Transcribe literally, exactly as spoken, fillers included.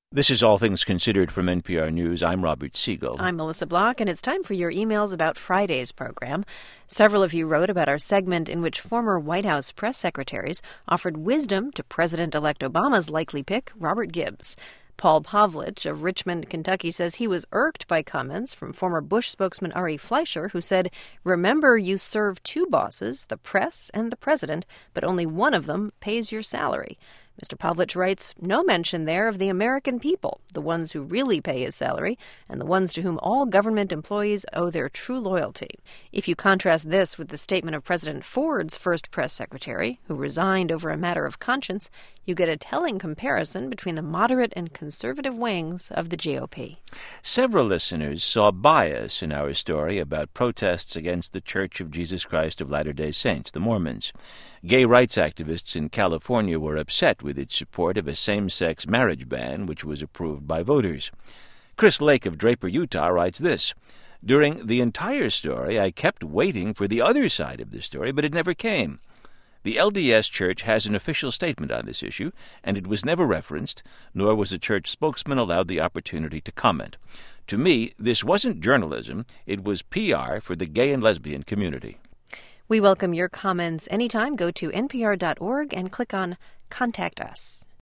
This is All Things Considered from N P R News. I'm Robert Siegel. I'm Melissa Block, and it's time for your emails about Friday's program. Several of you wrote about our segment in which former White House press secretaries offered wisdom to President-elect Obama's likely pick, Robert Gibbs. Paul Pavlich of Richmond, Kentucky, says he was irked by comments from former Bush spokesman Ari Fleischer, who said, "Remember, you serve two bosses, the press and the president, but only one of them pays your salary." Mister Pavlich writes, "No mention there of the American people, the ones who really pay his salary, and the ones to whom all government employees owe their true loyalty." If you contrast this with the statement of President Ford's first press secretary, who resigned over a matter of conscience, you get a telling comparison between the moderate and conservative wings of the G O P. Several listeners saw bias in our story about protests against the Church of Jesus Christ of Latter-day Saints, the Mormons. Gay rights activists in California were upset with its support of a same-sex marriage ban, which was approved by voters. Chris Lake of Draper, Utah, writes this: "During the entire story, I kept waiting for the other side of the story, but it never came. The L D S Church has an official statement on this issue, and it was never referenced, nor was a church spokesman allowed the opportunity to comment. To me, this wasn't journalism, it was P R for the gay and lesbian community." We welcome your comments anytime. Go to N P R dot org and click on Contact Us.